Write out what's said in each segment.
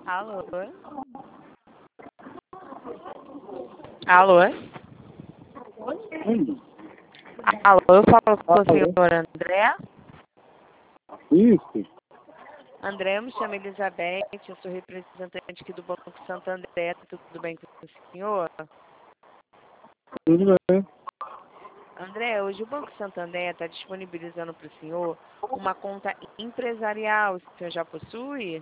Alô? Alô? Alô, eu falo com o senhor André? Isso, André, eu me chamo Elizabeth, eu sou representante aqui do Banco Santander, tudo bem com o senhor? tudo bem. André, hoje o Banco Santander está disponibilizando para o senhor uma conta empresarial, o senhor já possui?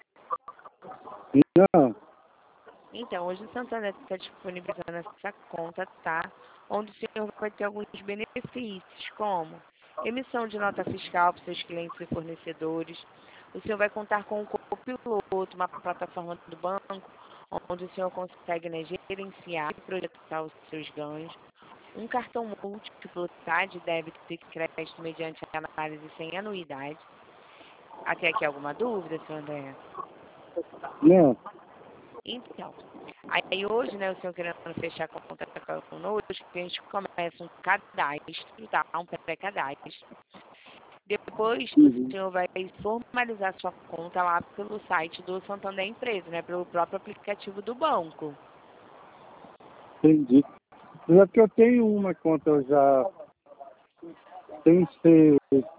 Não, Então, hoje o Santander está disponibilizando essa conta, tá? Onde o senhor vai ter alguns benefícios, como emissão de nota fiscal para seus clientes e fornecedores. O senhor vai contar com um copiloto, uma plataforma do banco, onde o senhor consegue, né, gerenciar e projetar os seus ganhos. Um cartão múltiplo, tá? De débito e crédito mediante análise sem anuidade. Até aqui alguma dúvida, senhor André? não. Então, aí hoje, né, o senhor querendo fechar conta conosco, a gente começa um cadastro, tá? Um pré-cadastro. Depois, o senhor vai formalizar sua conta lá pelo site do Santander Empresa, né? Pelo próprio aplicativo do banco. Entendi. Mas é porque eu tenho uma conta, eu já tenho que ser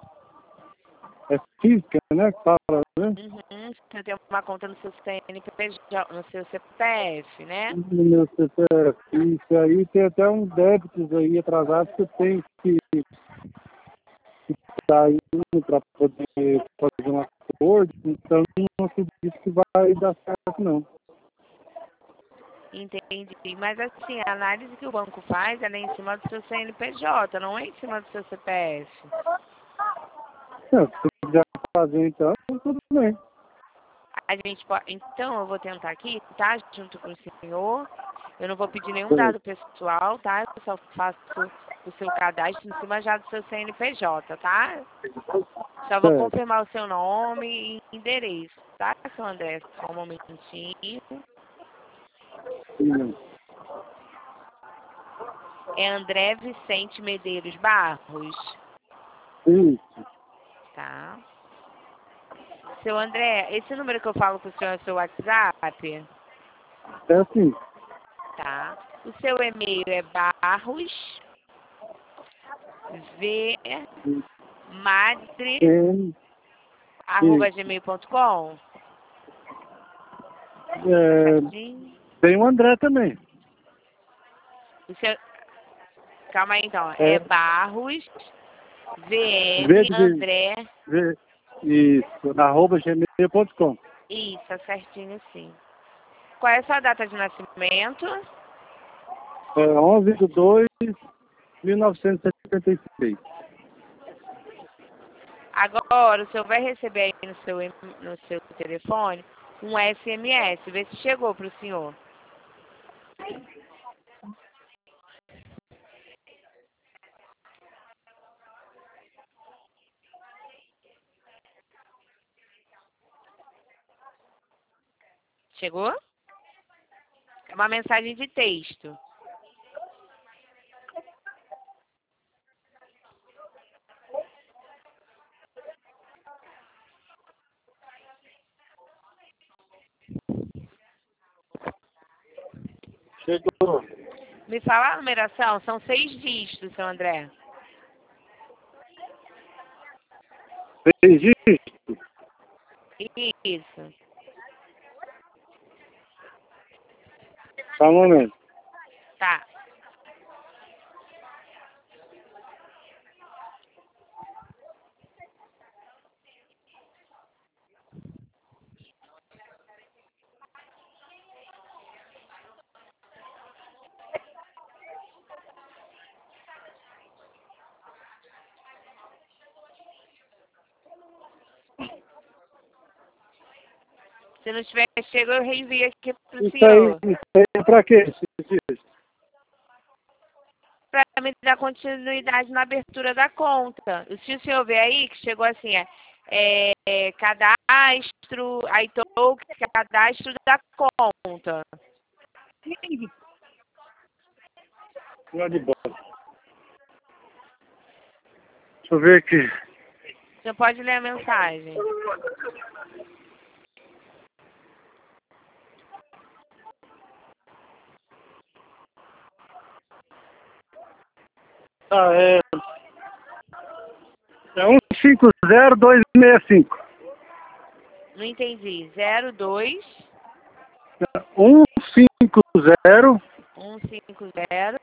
física, né? Que fala, né? Você tem uma conta no seu CNPJ, no seu CPF, né? No meu CPF. Isso aí tem até uns débitos aí atrasados que eu tenho que estar indo para poder fazer um acordo, então não acredito que vai dar certo, não. Entendi. Mas assim, a análise que o banco faz, ela é em cima do seu CNPJ, não é em cima do seu CPF. Se quiser fazer, então, tudo bem. A gente pode, então, eu vou tentar aqui, tá? Junto com o senhor. Eu não vou pedir nenhum dado pessoal, tá? Eu só faço o seu cadastro em cima já do seu CNPJ, tá? Só vou Certo. confirmar o seu nome e endereço, tá, seu André? Só um momentinho. Sim. É André Vicente Medeiros Barros, Isso. tá? Seu André, esse número que eu falo com o senhor é o seu WhatsApp? É assim. Tá. O seu e-mail é Tem, isso. barrosvmadre@gmail.com? Tá É, certinho? tem o André também. O seu... Calma aí então. É É Barros, V VM, de André. V, isso, @gmail.com. Isso, tá certinho sim. Qual é a sua data de nascimento? É 11/2/1976. Agora, o senhor vai receber aí no seu telefone um SMS. Vê se chegou para o senhor. Chegou? É uma mensagem de texto. Chegou. Me fala a numeração, são 6 dígitos, seu André. 6 dígitos. Isso. Só um momento. Tá. Se não tiver chegou, eu reenvio aqui pro senhor. Isso aí é pra quê? Esses dígitos? Para me dar continuidade na abertura da conta. Se o senhor ver aí, que chegou assim, cadastro, aí token, cadastro da conta. Lá de bola. Deixa eu ver aqui. O senhor pode ler a mensagem. Tá, é 150265. Não entendi. 02 150 150.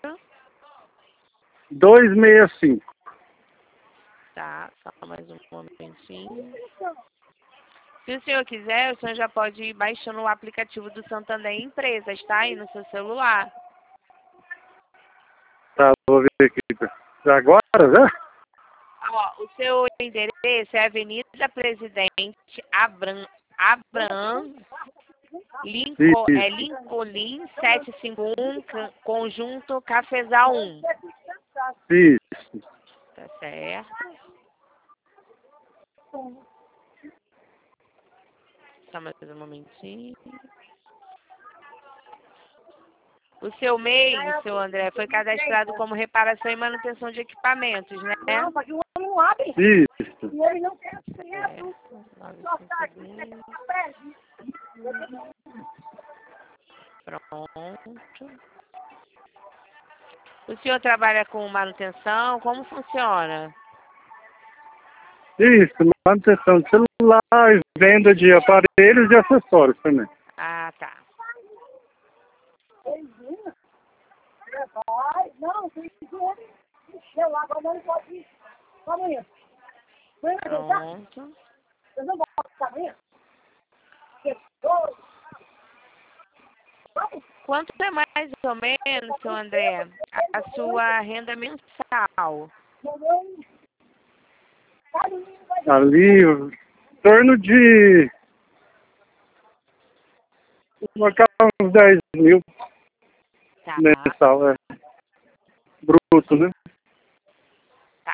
265. Tá, só mais um momentinho. Se o senhor quiser, o senhor já pode ir baixando o aplicativo do Santander Empresas, tá? Aí no seu celular. Tá, vou ver aqui. Agora, né? Ó, o seu endereço é Avenida Presidente Abraham Lincoln 751, Conjunto Cafezal 1. Isso. Tá certo. Só mais um momentinho. O seu MEI, seu André, foi cadastrado como reparação e manutenção de equipamentos, né? Isso. Certo. 952. Pronto. O senhor trabalha com manutenção? Como funciona? Isso, manutenção de celular, venda de aparelhos e acessórios também. Ah, tá. Pronto. Quanto é mais ou menos, seu André, a sua renda mensal? Ali, em torno de uns 10 mil Tá, mensal, bruto, né? tá.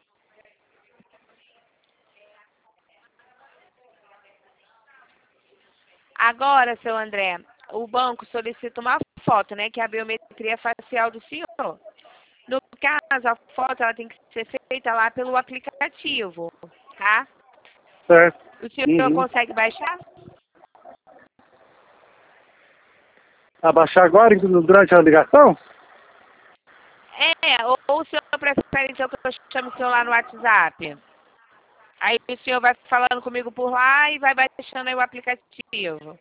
Agora, seu André, o banco solicita uma foto, né, que é a biometria facial do senhor. No caso, a foto ela tem que ser feita lá pelo aplicativo, tá? Certo. O senhor consegue baixar? Abaixar agora, durante a ligação? Ou o senhor prefere então que eu chame o senhor lá no WhatsApp? Aí o senhor vai falando comigo por lá e vai baixando aí o aplicativo.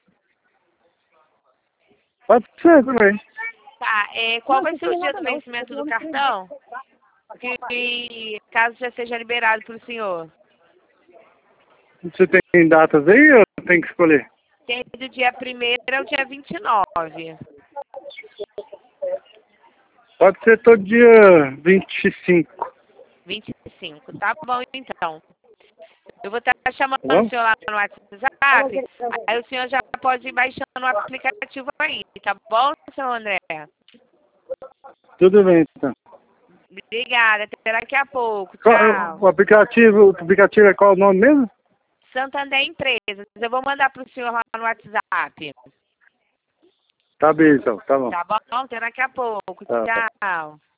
Pode ser também. Tá, qual vai ser o dia do vencimento do cartão? Que caso já seja liberado para o senhor. Você tem datas aí ou tem que escolher? Tem do dia 1º ao dia 29. Pode ser todo dia 25. 25, tá bom então. Eu vou estar chamando Tá bom? o senhor lá no WhatsApp, aí o senhor já pode ir baixando o aplicativo aí, tá bom, seu André? Tudo bem, então. Obrigada, até daqui a pouco, tchau. O aplicativo é qual o nome mesmo? Santander Empresas, eu vou mandar para o senhor lá no WhatsApp. Tá bem, então. Tá bom. Tá bom? Até daqui a pouco, Tá. tchau.